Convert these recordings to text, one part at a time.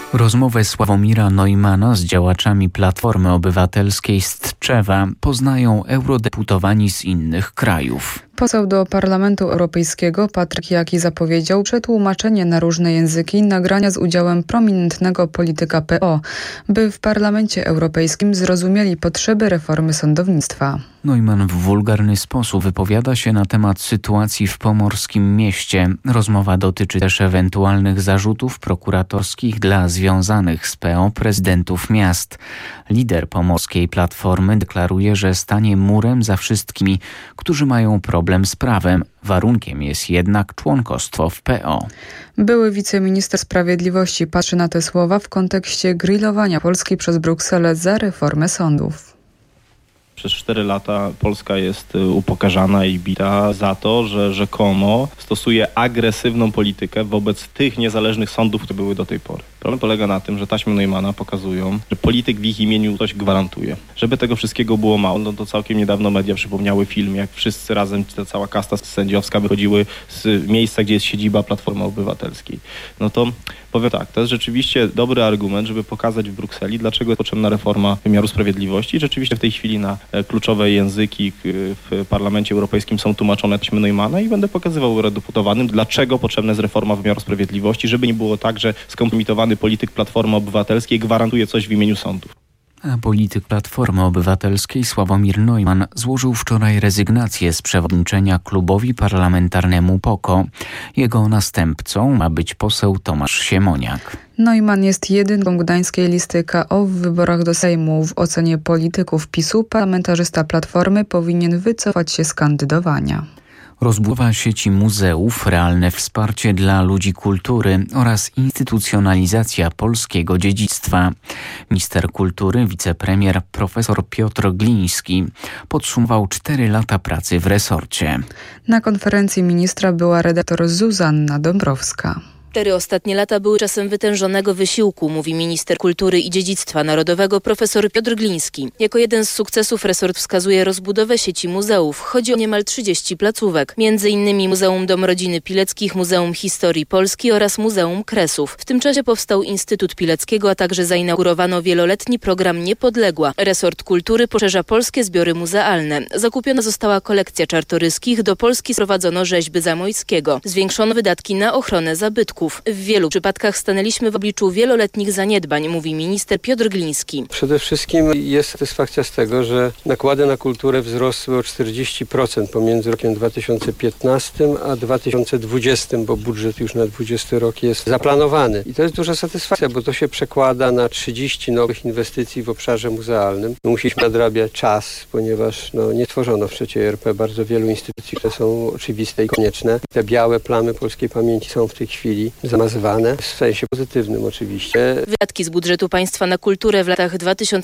Rozmowę Sławomira Neumanna z działaczami Platformy Obywatelskiej z Tczewa poznają eurodeputowani z innych krajów. Poseł do Parlamentu Europejskiego Patryk Jaki zapowiedział przetłumaczenie na różne języki nagrania z udziałem prominentnego polityka PO, by w Parlamencie Europejskim zrozumieli potrzeby reformy sądownictwa. Neumann w wulgarny sposób wypowiada się na temat sytuacji w Pomorskim Mieście. Rozmowa dotyczy też ewentualnych zarzutów prokuratorskich dla związanych z PO prezydentów miast. Lider pomorskiej Platformy deklaruje, że stanie murem za wszystkimi, którzy mają problem z prawem. Warunkiem jest jednak członkostwo w PO. Były wiceminister sprawiedliwości patrzy na te słowa w kontekście grillowania Polski przez Brukselę za reformę sądów. Przez 4 lata Polska jest upokarzana i bita za to, że rzekomo stosuje agresywną politykę wobec tych niezależnych sądów, które były do tej pory. Problem polega na tym, że taśmy Neumanna pokazują, że polityk w ich imieniu coś gwarantuje. Żeby tego wszystkiego było mało, no to całkiem niedawno media przypomniały film, jak wszyscy razem, ta cała kasta sędziowska wychodziły z miejsca, gdzie jest siedziba Platformy Obywatelskiej. No to powiem tak, to jest rzeczywiście dobry argument, żeby pokazać w Brukseli, dlaczego jest potrzebna reforma wymiaru sprawiedliwości. Rzeczywiście w tej chwili na kluczowe języki w Parlamencie Europejskim są tłumaczone taśmy Neumanna i będę pokazywał eurodeputowanym, dlaczego potrzebna jest reforma wymiaru sprawiedliwości, żeby nie było tak, że skompromitowany polityk Platformy Obywatelskiej gwarantuje coś w imieniu sądów. A polityk Platformy Obywatelskiej Sławomir Neumann złożył wczoraj rezygnację z przewodniczenia klubowi parlamentarnemu PO-KO. Jego następcą ma być poseł Tomasz Siemoniak. Neumann jest jedynką gdańskiej listy KO w wyborach do Sejmu. W ocenie polityków PiS-u parlamentarzysta Platformy powinien wycofać się z kandydowania. Rozbudowa sieci muzeów, realne wsparcie dla ludzi kultury oraz instytucjonalizacja polskiego dziedzictwa. Minister kultury, wicepremier profesor Piotr Gliński podsumował 4 lata pracy w resorcie. Na konferencji ministra była redaktor Zuzanna Dąbrowska. 4 ostatnie lata były czasem wytężonego wysiłku, mówi minister kultury i dziedzictwa narodowego profesor Piotr Gliński. Jako jeden z sukcesów resort wskazuje rozbudowę sieci muzeów. Chodzi o niemal 30 placówek. Między innymi Muzeum Dom Rodziny Pileckich, Muzeum Historii Polski oraz Muzeum Kresów. W tym czasie powstał Instytut Pileckiego, a także zainaugurowano wieloletni program Niepodległa. Resort kultury poszerza polskie zbiory muzealne. Zakupiona została kolekcja Czartoryskich, do Polski sprowadzono rzeźby Zamojskiego. Zwiększono wydatki na ochronę zabytków. W wielu przypadkach stanęliśmy w obliczu wieloletnich zaniedbań, mówi minister Piotr Gliński. Przede wszystkim jest satysfakcja z tego, że nakłady na kulturę wzrosły o 40% pomiędzy rokiem 2015 a 2020, bo budżet już na 2020 rok jest zaplanowany. I to jest duża satysfakcja, bo to się przekłada na 30 nowych inwestycji w obszarze muzealnym. Musieliśmy nadrabiać czas, ponieważ nie tworzono w III RP bardzo wielu instytucji, które są oczywiste i konieczne. Te białe plamy polskiej pamięci są w tej chwili zamazywane, w sensie pozytywnym oczywiście. Wydatki z budżetu państwa na kulturę w latach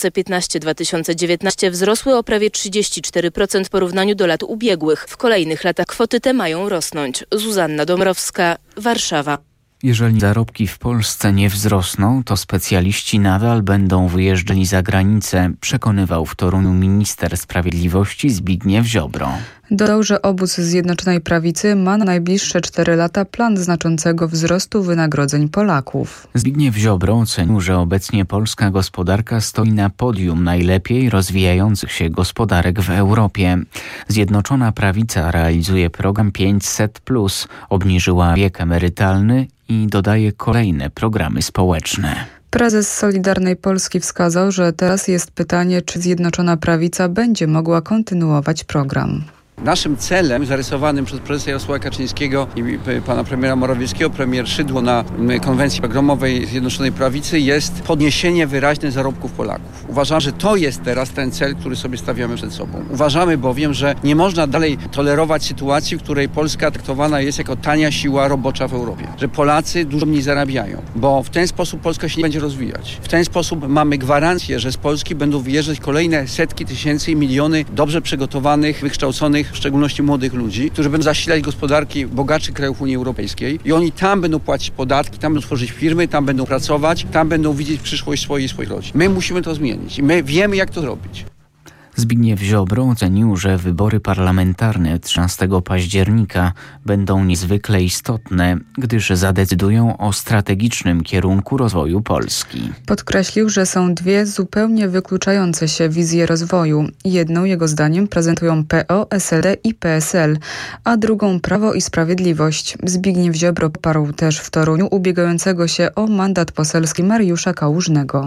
2015-2019 wzrosły o prawie 34% w porównaniu do lat ubiegłych. W kolejnych latach kwoty te mają rosnąć. Zuzanna Dąbrowska, Warszawa. Jeżeli zarobki w Polsce nie wzrosną, to specjaliści nadal będą wyjeżdżali za granicę, przekonywał w Toruniu minister sprawiedliwości Zbigniew Ziobro. Dodał, że obóz Zjednoczonej Prawicy ma na najbliższe 4 lata plan znaczącego wzrostu wynagrodzeń Polaków. Zbigniew Ziobro ocenił, że obecnie polska gospodarka stoi na podium najlepiej rozwijających się gospodarek w Europie. Zjednoczona Prawica realizuje program 500+, obniżyła wiek emerytalny i dodaje kolejne programy społeczne. Prezes Solidarnej Polski wskazał, że teraz jest pytanie, czy Zjednoczona Prawica będzie mogła kontynuować program. Naszym celem zarysowanym przez prezesa Jarosława Kaczyńskiego i pana premiera Morawieckiego, premier Szydło na konwencji programowej Zjednoczonej Prawicy jest podniesienie wyraźne zarobków Polaków. Uważam, że to jest teraz ten cel, który sobie stawiamy przed sobą. Uważamy bowiem, że nie można dalej tolerować sytuacji, w której Polska traktowana jest jako tania siła robocza w Europie. Że Polacy dużo mniej zarabiają, bo w ten sposób Polska się nie będzie rozwijać. W ten sposób mamy gwarancję, że z Polski będą wyjeżdżać kolejne setki tysięcy i miliony dobrze przygotowanych, wykształconych, w szczególności młodych ludzi, którzy będą zasilać gospodarki bogatszych krajów Unii Europejskiej i oni tam będą płacić podatki, tam będą tworzyć firmy, tam będą pracować, tam będą widzieć przyszłość swoich rodzin. My musimy to zmienić i my wiemy, jak to zrobić. Zbigniew Ziobro ocenił, że wybory parlamentarne 13 października będą niezwykle istotne, gdyż zadecydują o strategicznym kierunku rozwoju Polski. Podkreślił, że są dwie zupełnie wykluczające się wizje rozwoju. Jedną jego zdaniem prezentują PO, SLD i PSL, a drugą Prawo i Sprawiedliwość. Zbigniew Ziobro poparł też w Toruniu ubiegającego się o mandat poselski Mariusza Kałużnego.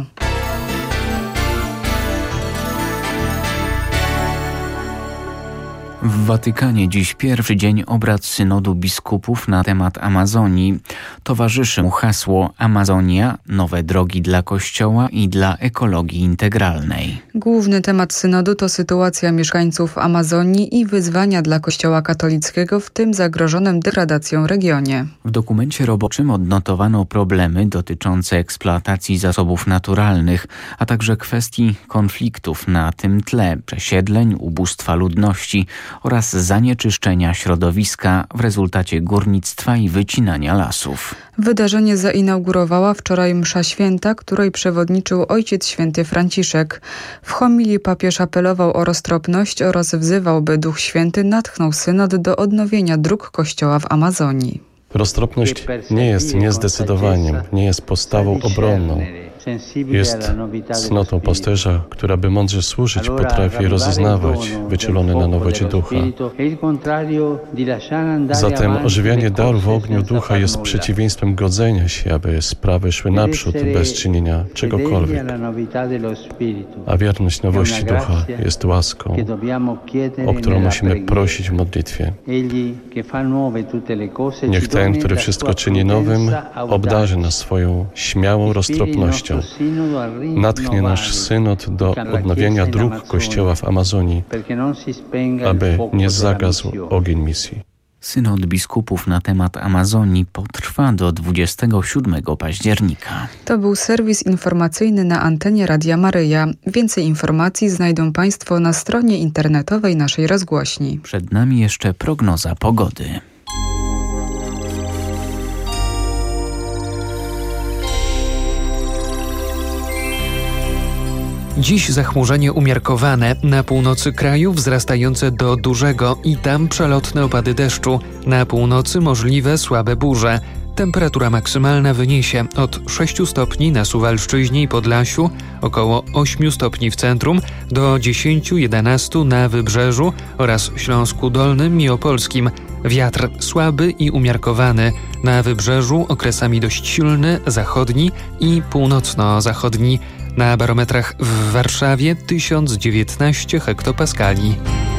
W Watykanie dziś pierwszy dzień obrad Synodu Biskupów na temat Amazonii. Towarzyszy mu hasło Amazonia – nowe drogi dla Kościoła i dla ekologii integralnej. Główny temat synodu to sytuacja mieszkańców Amazonii i wyzwania dla Kościoła katolickiego w tym zagrożonym degradacją regionie. W dokumencie roboczym odnotowano problemy dotyczące eksploatacji zasobów naturalnych, a także kwestii konfliktów na tym tle, przesiedleń, ubóstwa ludności oraz zanieczyszczenia środowiska w rezultacie górnictwa i wycinania lasów. Wydarzenie zainaugurowała wczoraj msza święta, której przewodniczył Ojciec Święty Franciszek. W homilii papież apelował o roztropność oraz wzywał, by Duch Święty natchnął synod do odnowienia dróg Kościoła w Amazonii. Roztropność nie jest niezdecydowaniem, nie jest postawą obronną. Jest cnotą pasterza, która by mądrze służyć, potrafi rozeznawać wyczulone na nowocie ducha. Zatem ożywianie daru w ogniu ducha jest przeciwieństwem godzenia się, aby sprawy szły naprzód bez czynienia czegokolwiek. A wierność nowości ducha jest łaską, o którą musimy prosić w modlitwie. Niech ten, który wszystko czyni nowym, obdarzy nas swoją śmiałą roztropnością. Natchnie nasz synod do odnowienia dróg Kościoła w Amazonii, aby nie zagasł ogień misji. Synod biskupów na temat Amazonii potrwa do 27 października. To był serwis informacyjny na antenie Radia Maryja. Więcej informacji znajdą Państwo na stronie internetowej naszej rozgłośni. Przed nami jeszcze prognoza pogody. Dziś zachmurzenie umiarkowane, na północy kraju wzrastające do dużego i tam przelotne opady deszczu, na północy możliwe słabe burze. Temperatura maksymalna wyniesie od 6 stopni na Suwalszczyźnie i Podlasiu, około 8 stopni w centrum, do 10-11 na Wybrzeżu oraz Śląsku Dolnym i Opolskim. Wiatr słaby i umiarkowany, na Wybrzeżu okresami dość silny, zachodni i północno-zachodni. Na barometrach w Warszawie 1019 hektopaskali.